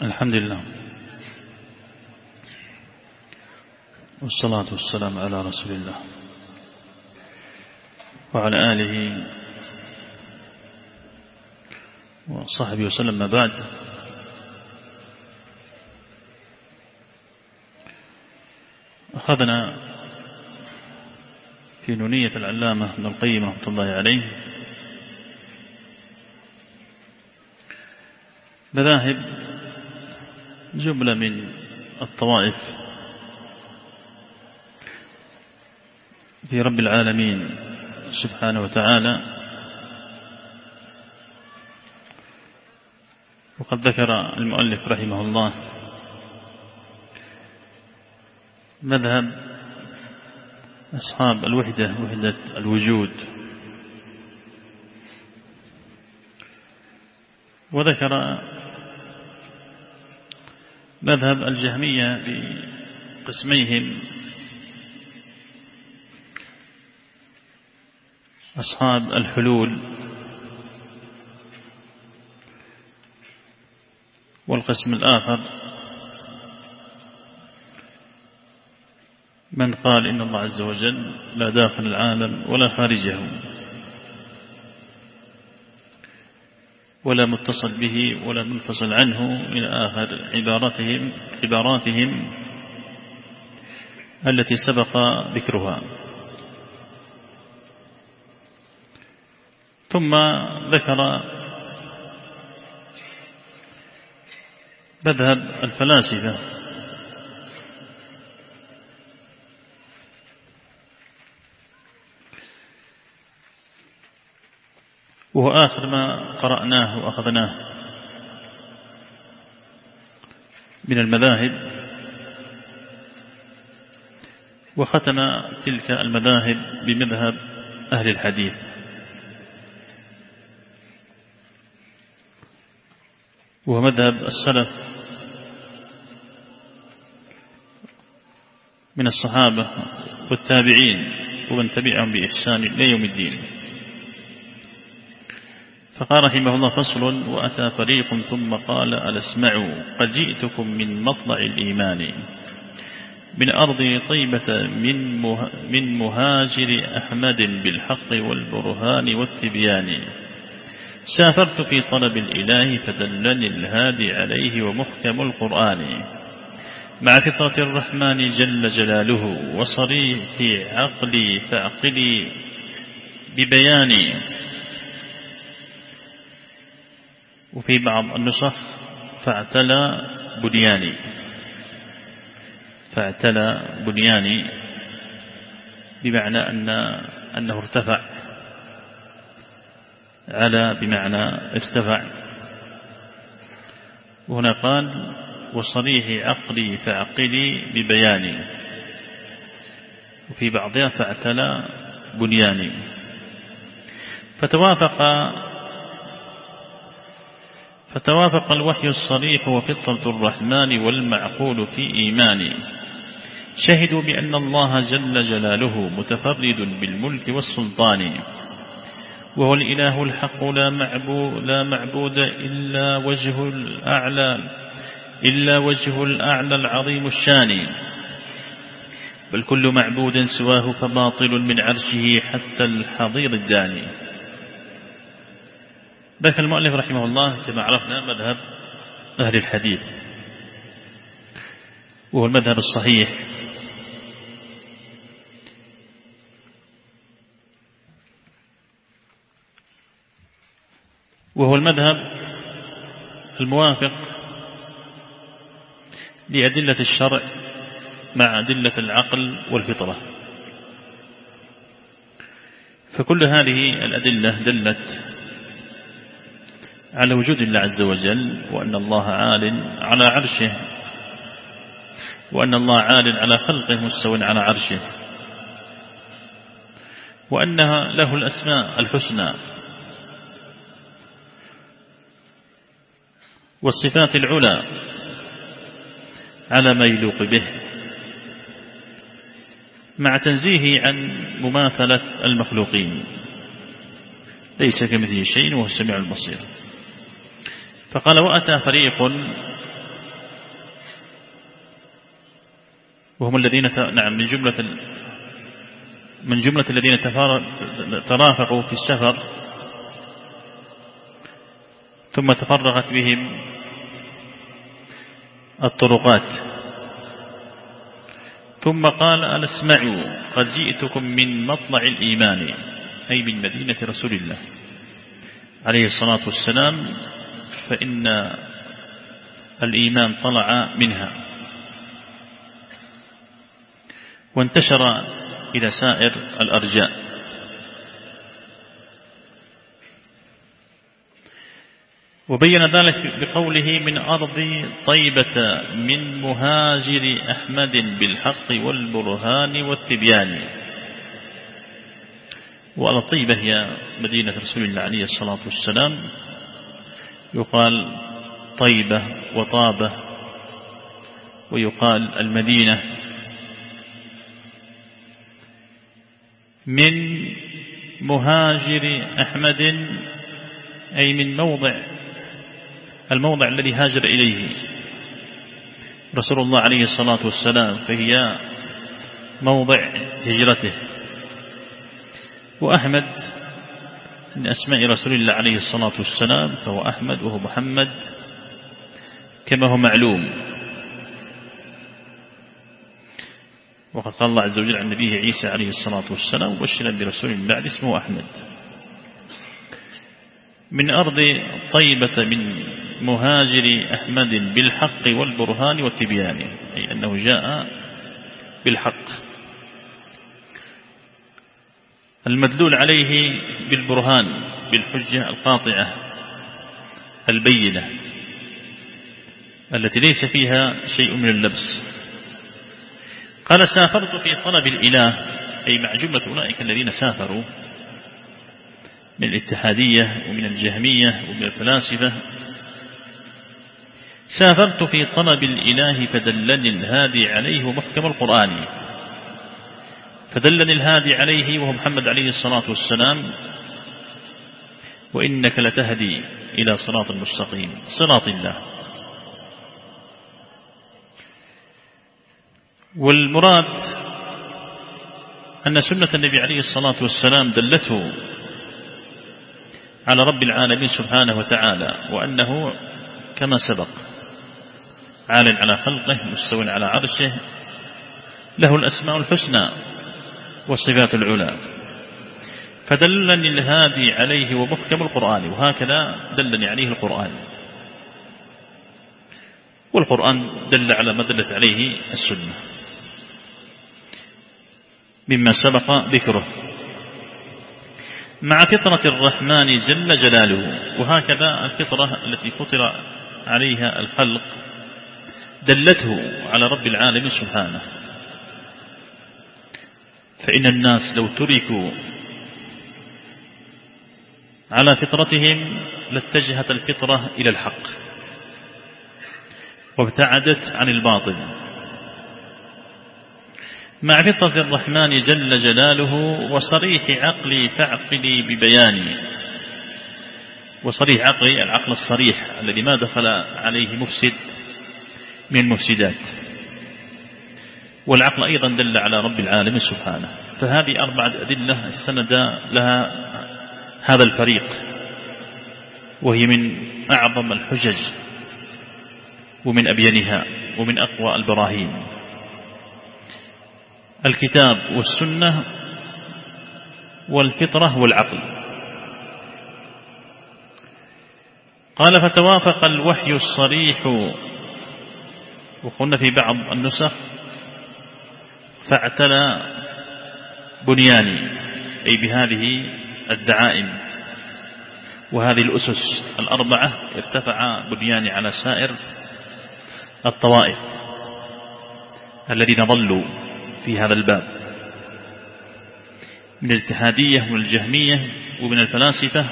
الحمد لله والصلاة والسلام على رسول الله وعلى آله وصحبه وسلم. ما بعد، أخذنا في نونية العلامة ابن القيم رحمة الله عليه مذاهب جملة من الطوائف في رب العالمين سبحانه وتعالى، وقد ذكر المؤلف رحمه الله مذهب أصحاب الوحدة، وحدة الوجود، وذكر مذهب الجهمية بقسميهم أصحاب الحلول، والقسم الآخر من قال إن الله عز وجل لا داخل العالم ولا خارجه ولا متصل به ولا منفصل عنه إلى آخر عباراتهم التي سبق ذكرها. ثم ذكر مذهب الفلاسفة وهو آخر ما قرأناه وأخذناه من المذاهب، وختم تلك المذاهب بمذهب أهل الحديث، وهو مذهب السلف من الصحابة والتابعين ومن تبعهم بإحسان إلى يوم الدين. فقال رحمه الله: فصل: وأتى فريق ثم قال: ألا اسمعوا قد جئتكم من مطلع الإيمان من أرض طيبة من مهاجر أحمد بالحق والبرهان والتبيان. سافرت في طلب الإله فدلني الهادي عليه ومحكم القرآن مع فطرة الرحمن جل جلاله وصريح عقلي فعقلي ببياني. وفي بعض النسخ فاعتلى بنياني بمعنى أنه ارتفع، على بمعنى ارتفع. وهنا قال: وصريح عقلي فعقلي ببياني، وفي بعضها فاعتلى بنياني. فتوافق الوحي الصريح وفطرة الرحمن والمعقول في إيماني. شهدوا بأن الله جل جلاله متفرد بالملك والسلطان، وهو الإله الحق لا معبود إلا وجه الأعلى العظيم الشان، بل كل معبود سواه فباطل من عرشه حتى الحضير الداني. ذكر المؤلف رحمه الله كما عرفنا مذهب أهل الحديث، وهو المذهب الصحيح، وهو المذهب الموافق لأدلة الشرع مع أدلة العقل والفطرة. فكل هذه الأدلة دلت على وجود الله عز وجل، وأن الله عال على عرشه، وأن الله عال على خلقه مستوٍ على عرشه، وأنها له الأسماء الحسنى والصفات العلى على ما يليق به، مع تنزيهه عن مماثلة المخلوقين، ليس كمثله شيء وهو السميع البصير. فقال: وأتى فريق وهم الذين من جملة الذين ترافقوا في السفر ثم تفرغت بهم الطرقات، ثم قال: ألا اسمعوا قد جئتكم من مطلع الإيمان، أي من مدينة رسول الله عليه الصلاة والسلام، فإن الإيمان طلع منها وانتشر إلى سائر الأرجاء. وبين ذلك بقوله: من أرض طيبة من مهاجر أحمد بالحق والبرهان والتبيان. وأرض طيبة هي مدينة رسول الله عليه الصلاة والسلام، يقال طيبة وطابة، ويقال المدينة. من مهاجر أحمد أي من الموضع الذي هاجر إليه رسول الله عليه الصلاة والسلام، فهي موضع هجرته. وأحمد من أسماء رسول الله عليه الصلاة والسلام، فهو أحمد وهو محمد كما هو معلوم. وقد قال الله عز وجل عن نبيه عيسى عليه الصلاة والسلام: مبشرا برسول بعد اسمه أحمد. من أرض طيبة من مهاجر أحمد بالحق والبرهان والتبيان، أي أنه جاء بالحق المدلول عليه بالبرهان، بالحجة القاطعة البينة التي ليس فيها شيء من اللبس. قال: سافرت في طلب الإله، أي مع جملة أولئك الذين سافروا من الاتحادية ومن الجهمية ومن الفلاسفة. سافرت في طلب الإله فدلني الهادي عليه ومحكم القرآن. فدلني الهادي عليه وهو محمد عليه الصلاة والسلام: وإنك لتهدي إلى صراط المستقيم، صراط الله. والمراد أن سنة النبي عليه الصلاة والسلام دلته على رب العالمين سبحانه وتعالى، وأنه كما سبق عال على خلقه مستوى على عرشه، له الأسماء الحسنى والصفات العلى. فدلني الهادي عليه ومحكم القرآن، وهكذا دلني عليه القرآن. والقرآن دل على ما دلت عليه السنة مما سبق ذكره، مع فطرة الرحمن جل جلاله. وهكذا الفطرة التي فطر عليها الخلق دلته على رب العالمين سبحانه. فإن الناس لو تركوا على فطرتهم لاتجهت الفطرة إلى الحق وابتعدت عن الباطل. مع فطرة الرحمن جل جلاله وصريح عقلي فاعقلي ببياني. وصريح عقلي العقل الصريح الذي ما دخل عليه مفسد من مفسدات. والعقل أيضا دل على رب العالمين سبحانه. فهذه 4 أدلة استند لها هذا الفريق، وهي من أعظم الحجج ومن أبينها ومن أقوى البراهين: الكتاب والسنة والفطرة والعقل. قال: فتوافق الوحي الصريح، وقلنا في بعض النسخ فاعتلى بنياني، أي بهذه الدعائم وهذه الأسس 4 ارتفع بنياني على سائر الطوائف الذين ضلوا في هذا الباب من الاتحادية ومن الجهمية ومن الفلاسفة.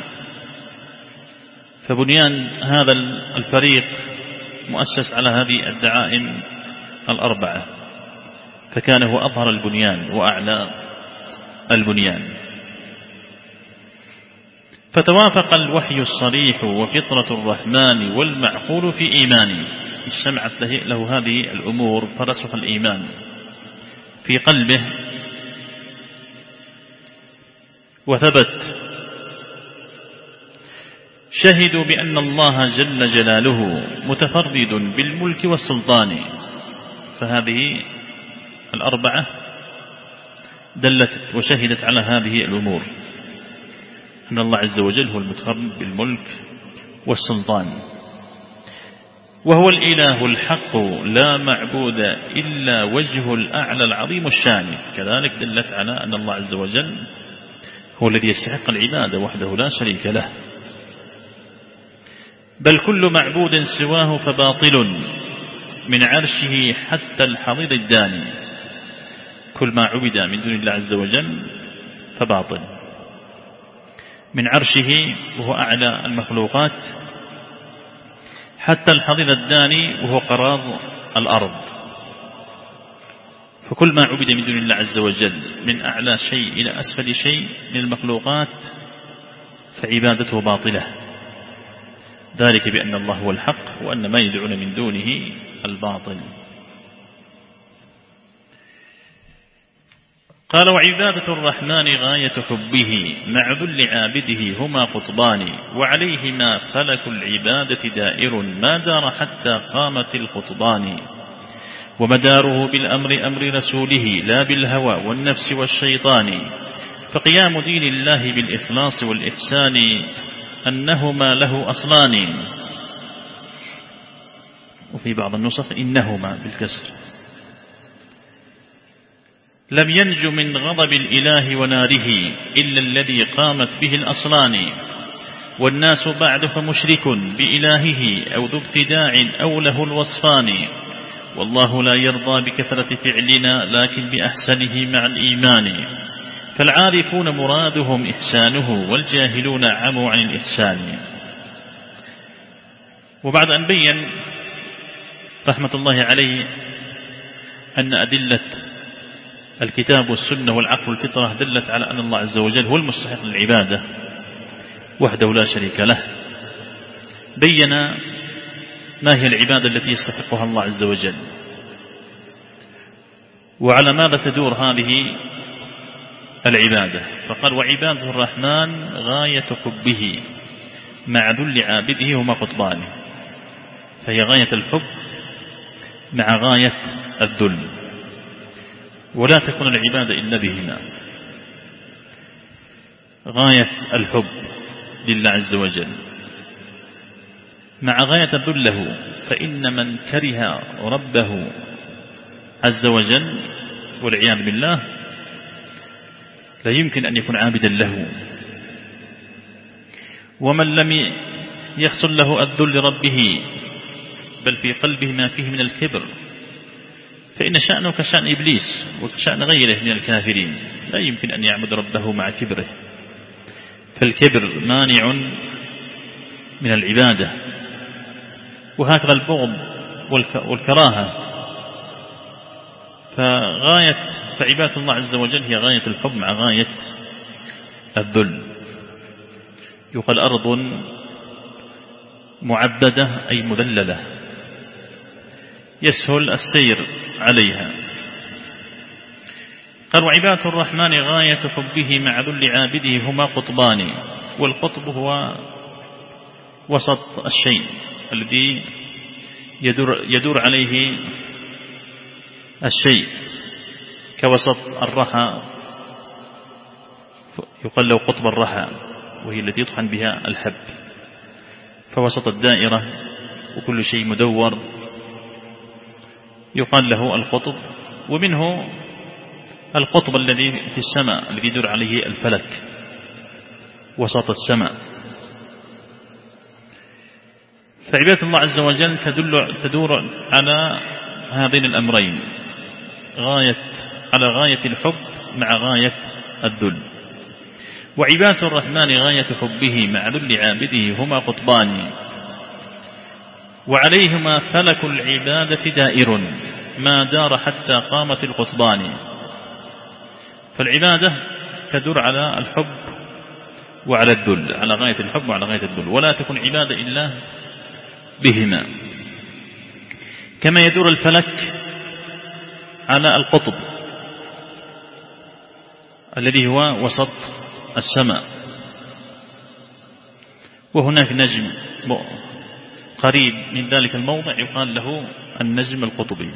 فبنيان هذا الفريق مؤسس على هذه الدعائم 4، فكان هو أظهر البنيان وأعلى البنيان. فتوافق الوحي الصريح وفطرة الرحمن والمعقول في إيماني. اجتمعت له هذه الأمور فرسخ الإيمان في قلبه وثبت، شهدوا بأن الله جل جلاله متفرد بالملك والسلطان. فهذه الأربعة دلت وشهدت على هذه الأمور، أن الله عز وجل هو المتفرد بالملك والسلطان، وهو الإله الحق لا معبود إلا وجهه الأعلى العظيم الشان. كذلك دلت على أن الله عز وجل هو الذي يستحق العبادة وحده لا شريك له، بل كل معبود سواه فباطل من عرشه حتى الحضيض الداني. كل ما عبد من دون الله عز وجل فباطل، من عرشه وهو أعلى المخلوقات حتى الحضيض الداني وهو قرار الأرض. فكل ما عبد من دون الله عز وجل من أعلى شيء إلى أسفل شيء من المخلوقات فعبادته باطلة، ذلك بأن الله هو الحق وأن ما يدعون من دونه الباطل. قال وعبادة الرحمن غاية حبه مع ذل عابده هما قطبان، وعليهما فلك العبادة دائر ما دار حتى قامت القطبان، ومداره بالأمر أمر رسوله لا بالهوى والنفس والشيطان، فقيام دين الله بالإخلاص والإحسان أنهما له أصلان، وفي بعض النسخ إنهما بالكسر. لم ينج من غضب الإله وناره إلا الذي قامت به الأصلان، والناس بعد فمشرك بإلهه أو ذو ابتداع أو له الوصفان، والله لا يرضى بكثرة فعلنا لكن بأحسنه مع الإيمان، فالعارفون مرادهم إحسانه والجاهلون عموا عن الإحسان. وبعد أن بين رحمة الله عليه أن أدلة الكتاب والسنة والعقل والفطرة دلت على أن الله عز وجل هو المستحق للعبادة وحده لا شريك له، بين ما هي العبادة التي يستحقها الله عز وجل وعلى ماذا تدور هذه العبادة. فقال وعبادة الرحمن غاية حبه مع ذل عابده هما قطبان، فهي غاية الحب مع غاية الذل، ولا تكون العبادة إلا بهما. غاية الحب لله عز وجل مع غاية الذل له، فإن من كره ربه عز وجل والعياذ بالله لا يمكن أن يكون عابدا له. ومن لم يحصل له الذل لربه بل في قلبه ما فيه من الكبر فإن شأنه كشأن إبليس وكشأن غيره من الكافرين، لا يمكن أن يعبد ربه مع كبره، فالكبر مانع من العبادة. وهكذا البغض والكراهة. فعبادة الله عز وجل هي غاية الحب مع غاية الذل. يقال أرض معبدة أي مذللة يسهل السير عليها. قال وعبادة الرحمن غاية حبه مع ذل عابده هما قطبان، والقطب هو وسط الشيء الذي يدور عليه الشيء، كوسط الرحى يقال له قطب الرحى، وهي التي يطحن بها الحب، فوسط الدائرة وكل شيء مدور يقال له القطب. ومنه القطب الذي في السماء الذي يدور عليه الفلك وسط السماء. فعبادة الله عز وجل تدور على هذين الأمرين، على غاية الحب مع غاية الذل. وعبادة الرحمن غاية حبه مع ذل عابده هما قطبان، وعليهما فلك العبادة دائر ما دار حتى قامت القطبان. فالعبادة تدور على الحب وعلى الذل، على غاية الحب وعلى غاية الذل، ولا تكون عبادة إلا بهما. كما يدور الفلك على القطب الذي هو وسط السماء، وهناك نجم قريب من ذلك الموضع يقال له النجم القطبي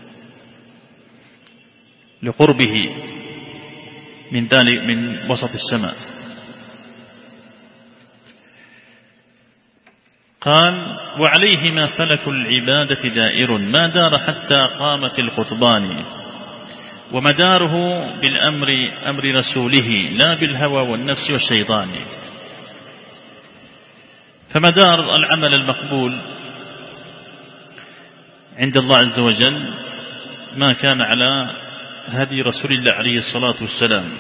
لقربه من وسط السماء. قال: وعليهما فلك العبادة دائر ما دار حتى قامت القطبان، ومداره أمر رسوله لا بالهوى والنفس والشيطان. فمدار العمل المقبول عند الله عز وجل ما كان على هدي رسول الله عليه الصلاة والسلام،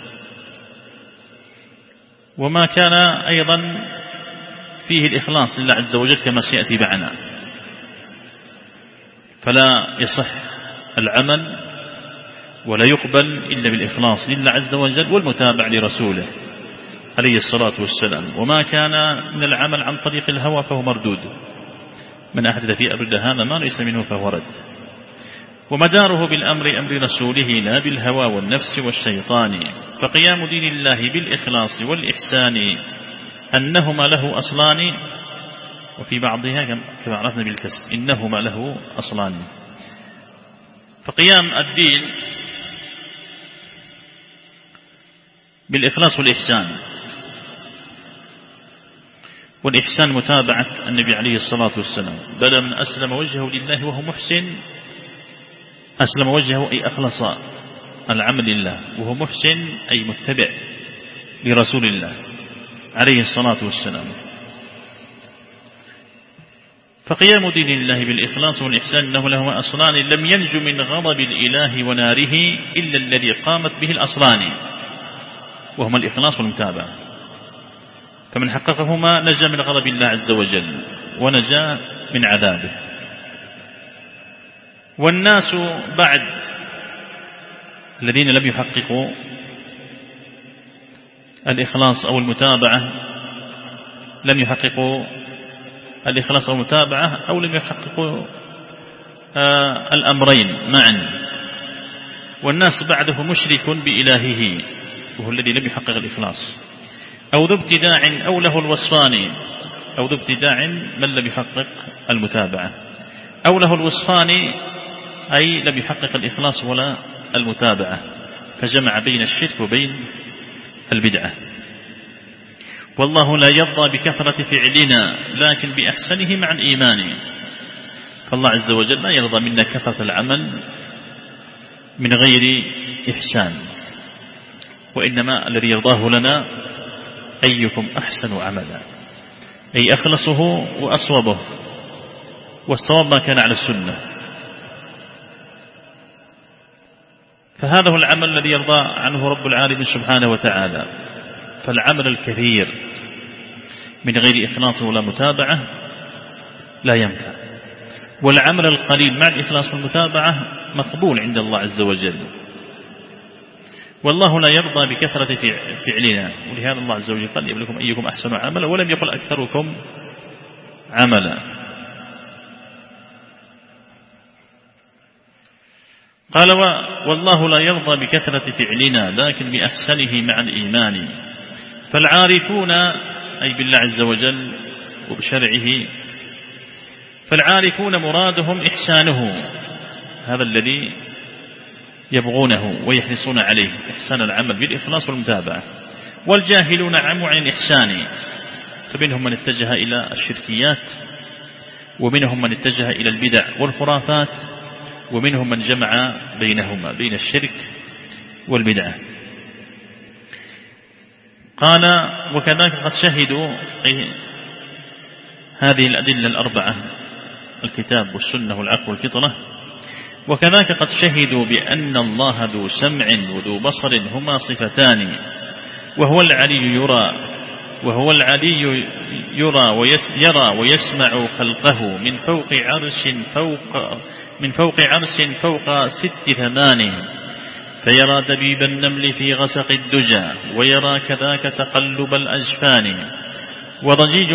وما كان أيضا فيه الإخلاص لله عز وجل كما سيأتي معنا. فلا يصح العمل ولا يقبل إلا بالإخلاص لله عز وجل والمتابع لرسوله عليه الصلاة والسلام. وما كان من العمل عن طريق الهوى فهو مردود، من أحدث في أمرنا هذا ما ليس منه فهو رد. ومداره أمر رسوله لا بالهوى والنفس والشيطان. فقيام دين الله بالإخلاص والإحسان أنهما له أصلان، وفي بعضها كما عرفنا بالكسر إنهما له أصلان. فقيام الدين بالإخلاص والإحسان، والإحسان متابعة النبي عليه الصلاة والسلام. بل من أسلم وجهه لله وهو محسن، أسلم وجهه أي أخلص العمل لله، وهو محسن أي متبع لرسول الله عليه الصلاة والسلام. فقيام دين الله بالإخلاص والإحسان أنه له أصلان لم ينج من غضب الإله وناره إلا الذي قامت به الأصلان، وهما الإخلاص والمتابعة. فمن حققهما نجا من غضب الله عز وجل ونجا من عذابه. والناس بعد الذين لم يحققوا الإخلاص أو المتابعة، لم يحققوا الإخلاص أو المتابعة، أو لم يحققوا الأمرين معا. والناس بعده مشرك بإلهه وهو الذي لم يحقق الإخلاص، أو ذو ابتداع أو له الوصفان، أو ذو ابتداع من لم يحقق المتابعة، أو له الوصفان أي لم يحقق الإخلاص ولا المتابعة، فجمع بين الشرك وبين البدعة. والله لا يرضى بكثرة فعلنا لكن بأحسنه مع الإيمان. فالله عز وجل لا يرضى منا كثرة العمل من غير إحسان، وإنما الذي يرضاه لنا أيكم أحسن عملا، أي أخلصه وأصوبه، والصواب ما كان على السنة. فهذا هو العمل الذي يرضى عنه رب العالمين سبحانه وتعالى. فالعمل الكثير من غير إخلاص ولا متابعة لا ينفع، والعمل القليل مع الإخلاص والمتابعة مقبول عند الله عز وجل. والله لا يرضى بكثرة فعلنا، ولهذا الله عز وجل قال يبلغكم أيكم أحسن عملا، ولم يقل أكثركم عملا. قال: والله لا يرضى بكثرة فعلنا لكن بأحسنه مع الإيمان. فالعارفون أي بالله عز وجل وبشرعه، فالعارفون مرادهم إحسانه، هذا الذي يبغونه ويحرصون عليه، إحسان العمل بالإخلاص والمتابعة. والجاهلون عموا عن الإحسان، فمنهم من اتجه إلى الشركيات، ومنهم من اتجه إلى البدع والخرافات، ومنهم من جمع بينهما بين الشرك والبدعة. قال: وكذلك قد شهدوا هذه الأدلة الأربعة، الكتاب والسنة والعقل والفطرة، وكذلك قد شهدوا بأن الله ذو سمع وذو بصر هما صفتان، وهو العلي يرى ويسمع خلقه من فوق عرش فوق 6 ثمان، فيرى دبيب النمل في غسق الدجى، ويرى كذاك تقلب الأجفان، وضجيج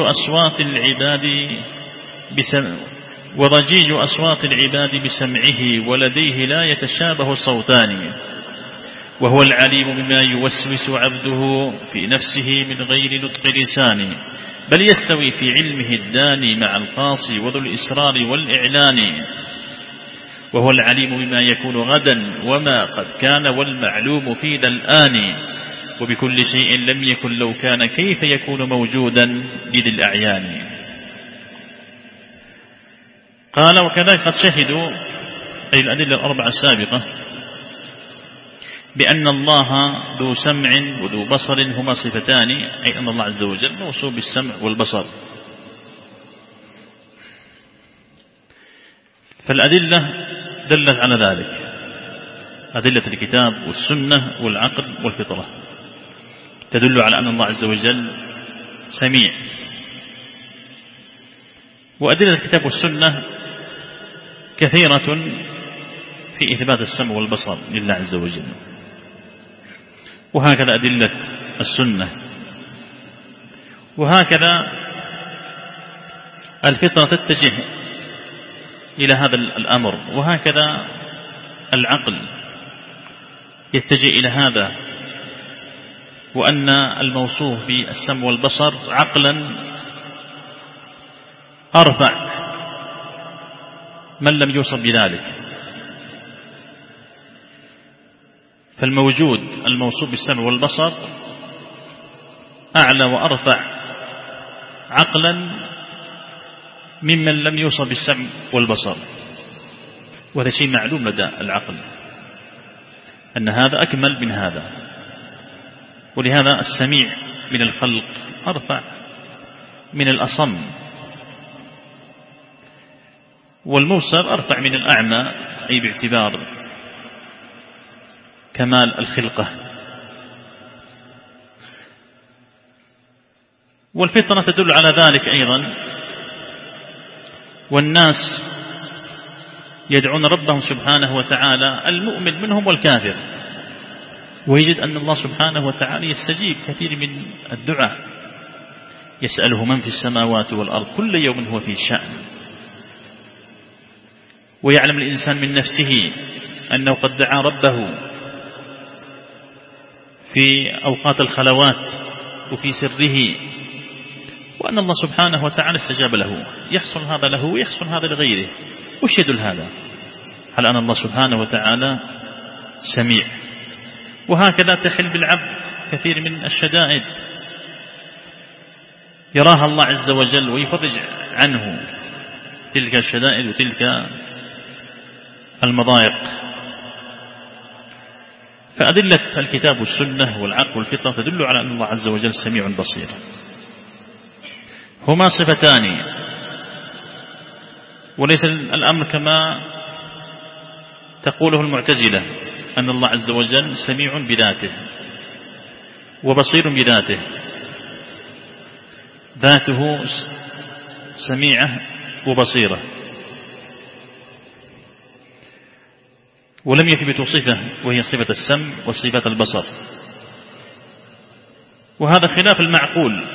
أصوات العباد بسمعه، ولديه لا يتشابه الصوتان. وهو العليم بما يوسوس عبده في نفسه من غير نطق لسانه، بل يستوي في علمه الداني مع القاصي وذو الإسرار والإعلان. وهو العليم بما يكون غدا وما قد كان، والمعلوم في ذا الآن، وبكل شيء لم يكن لو كان كيف يكون موجودا لذي الأعيان. قال: وكذلك قد شهدوا، أي الأدلة الأربعة السابقة، بأن الله ذو سمع وذو بصر هما صفتان، أي أن الله عز وجل موصوف بالسمع والبصر. فالأدلة دلت على ذلك، أدلة الكتاب والسنة والعقل والفطرة تدل على أن الله عز وجل سميع. وأدلة الكتاب والسنة كثيرة في إثبات السمع والبصر لله عز وجل، وهكذا أدلة السنة، وهكذا الفطرة تتجه إلى هذا الأمر، وهكذا العقل يتجه إلى هذا، وأن الموصوف بالسمع والبصر عقلا أرفع من لم يوصف بذلك. فالموجود الموصوف بالسمع والبصر أعلى وأرفع عقلا ممن لم يوصف بالسمع والبصر، وهذا شيء معلوم لدى العقل أن هذا أكمل من هذا. ولهذا السميع من الخلق أرفع من الأصم، والمبصر أرفع من الأعمى، أي باعتبار كمال الخلقة. والفطرة تدل على ذلك أيضا، والناس يدعون ربهم سبحانه وتعالى، المؤمن منهم والكافر، ويجد أن الله سبحانه وتعالى يستجيب كثير من الدعاء، يسأله من في السماوات والأرض كل يوم هو في شأن. ويعلم الإنسان من نفسه أنه قد دعا ربه في أوقات الخلوات وفي سره، وأن الله سبحانه وتعالى استجاب له. يحصل هذا له ويحصل هذا لغيره، وش يدل هذا على أن الله سبحانه وتعالى سميع. وهكذا تحل بالعبد كثير من الشدائد يراها الله عز وجل ويفرج عنه تلك الشدائد وتلك المضايق. فأدلة الكتاب والسنة والعقل والفطرة تدل على أن الله عز وجل سميع بصير، هما صفتان، وليس الأمر كما تقوله المعتزلة أن الله عز وجل سميع بذاته وبصير بذاته. ذاته سميعة وبصيرة، ولم يثبتوا صفة وهي صفة السمع وصفة البصر، وهذا خلاف المعقول.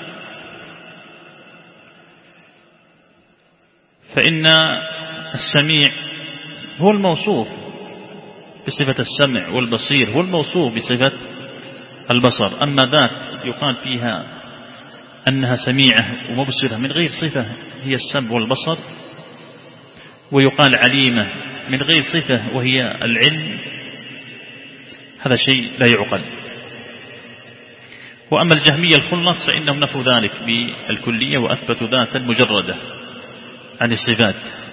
فإن السميع هو الموصوف بصفة السمع، والبصير هو الموصوف بصفة البصر. أما ذات يقال فيها أنها سميعة ومبصرة من غير صفة هي السمع والبصر، ويقال عليمة من غير صفة وهي العلم، هذا شيء لا يعقل. وأما الجهمية الخلص فإنهم نفوا ذلك بالكلية وأثبتوا ذاتا مجردة عن الصفات.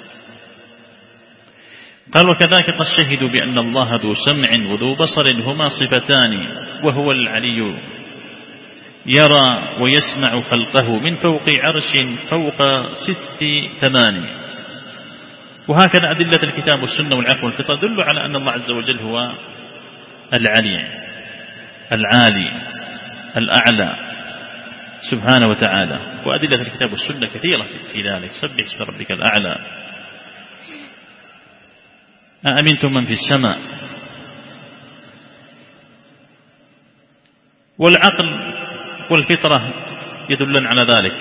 قال: وكذلك قد شهدوا بأن الله ذو سمع وذو بصر هما صفتان، وهو العلي يرى ويسمع خلقه من فوق عرش فوق 6 ثمان. وهكذا أدلة الكتاب والسنة والعقل والفطرة تدل على أن الله عز وجل هو العلي العالي الأعلى سبحانه وتعالى. وأدلة الكتاب والسنة كثيرة في ذلك. سبح اسم ربك الأعلى، أأمنتم من في السماء. والعقل والفطرة يدلن على ذلك.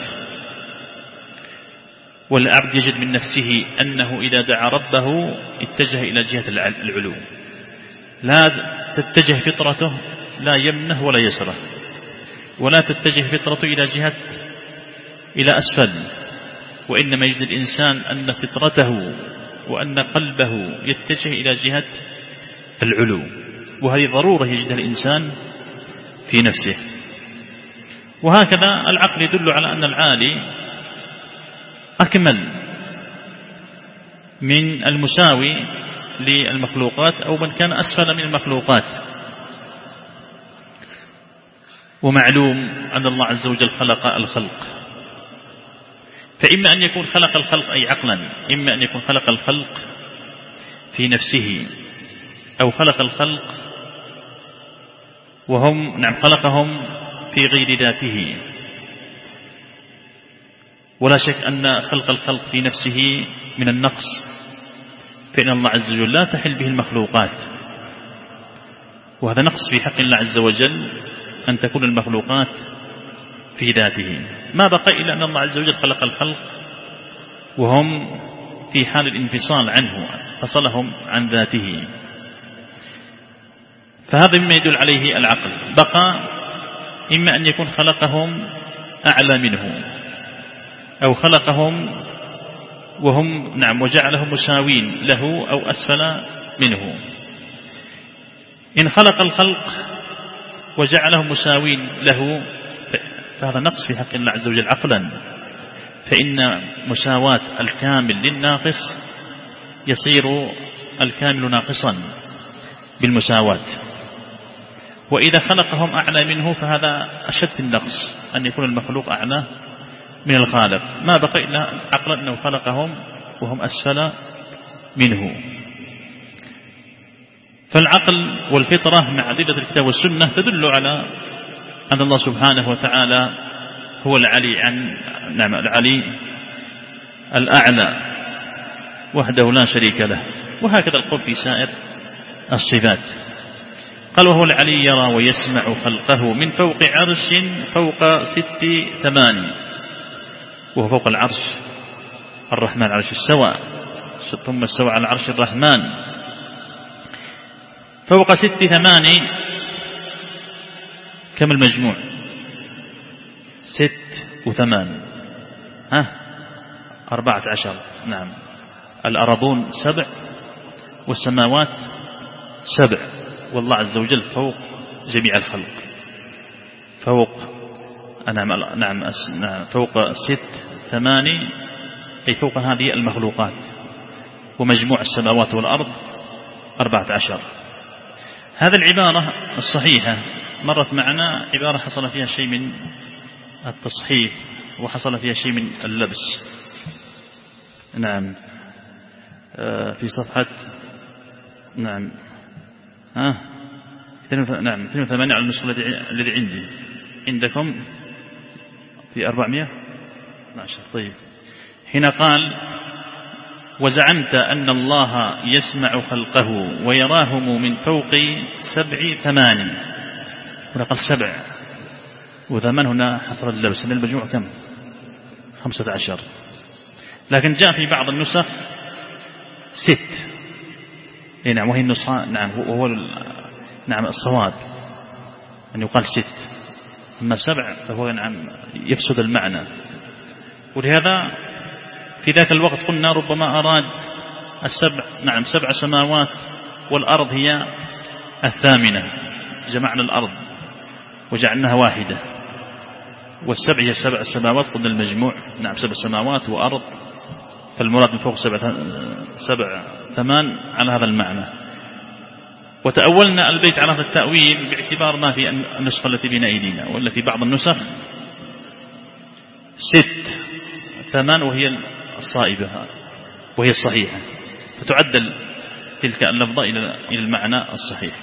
والعبد يجد من نفسه أنه إذا دعا ربه اتجه إلى جهة العلو، لا تتجه فطرته لا يمنه ولا يسره، ولا تتجه فطرته إلى جهة إلى أسفل، وإنما يجد الإنسان أن فطرته وأن قلبه يتجه إلى جهة العلو، وهذه ضرورة يجدها الإنسان في نفسه. وهكذا العقل يدل على أن العالي أكمل من المساوي للمخلوقات أو من كان أسفل من المخلوقات. ومعلوم أن الله عز وجل خلق الخلق، فإما أن يكون خلق الخلق أي عقلا، إما أن يكون خلق الخلق في نفسه، أو خلق الخلق وهم خلقهم في غير ذاته. ولا شك أن خلق الخلق في نفسه من النقص، فإن الله عز وجل لا تحل به المخلوقات، وهذا نقص في حق الله عز وجل أن تكون المخلوقات في ذاته. ما بقى إلا أن الله عز وجل خلق الخلق وهم في حال الانفصال عنه، فصلهم عن ذاته، فهذا مما يدل عليه العقل. بقى إما أن يكون خلقهم أعلى منه، أو خلقهم وهم وجعلهم مساوين له أو أسفل منه. إن خلق الخلق وجعلهم مساوين له فهذا نقص في حق الله عز وجل عقلا، فإن مساواة الكامل للناقص يصير الكامل ناقصا بالمساواة. وإذا خلقهم أعلى منه فهذا أشد في النقص، أن يكون المخلوق أعلى من الخالق. ما بقى إلا عقلا أنه خلقهم وهم أسفل منه. فالعقل والفطرة مع أدلة الكتاب والسنة تدل على أن الله سبحانه وتعالى هو العلي العلي الأعلى وحده لا شريك له. وهكذا القول في سائر الصفات. قال وهو العلي يرى ويسمع خلقه من فوق عرش فوق 6 ثمان، وهو فوق العرش الرحمن عرش استوى، ثم استوى على عرش الرحمن فوق 6 ثمان. كم المجموع؟ 6 و8 14. نعم، الأرضون 7 والسماوات 7، والله عز وجل فوق جميع الخلق، فوق فوق 6 8، أي فوق هذه المخلوقات، ومجموع السماوات والأرض 14. هذه العبارة الصحيحة مرت معنا عبارة حصل فيها شيء من التصحيح وحصل فيها شيء من اللبس. نعم، في صفحة 82 على النسخة الذي عندي. عندكم في 412. طيب، هنا قال وزعمت أن الله يسمع خلقه ويراهم من فوق 7 ثمان. هنا قال 7 و8، هنا حصل اللبس، لأن المجموع كم؟ 15. لكن جاء في بعض النسخ 6. نعم، وهي النسخة وهو الصواب أن يقال 6، أما 7 فهو يفسد المعنى. ولهذا في ذاك الوقت قلنا ربما أراد 7 سماوات والأرض هي 8، جمعنا الأرض وجعلناها واحدة، والسبع هي 7 سماوات، قلنا المجموع 7 سماوات وأرض، فالمراد من فوق 7 8 على هذا المعنى. وتأولنا البيت على هذا التأويل باعتبار ما في النسخة التي بين أيدينا، ولا في بعض النسخ 6 8 وهي الصائبة وهي الصحيحة، فتعدل تلك اللفظة إلى المعنى الصحيح.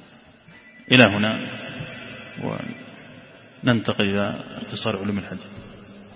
إلى هنا وننتقل إلى اختصار علوم الحديث.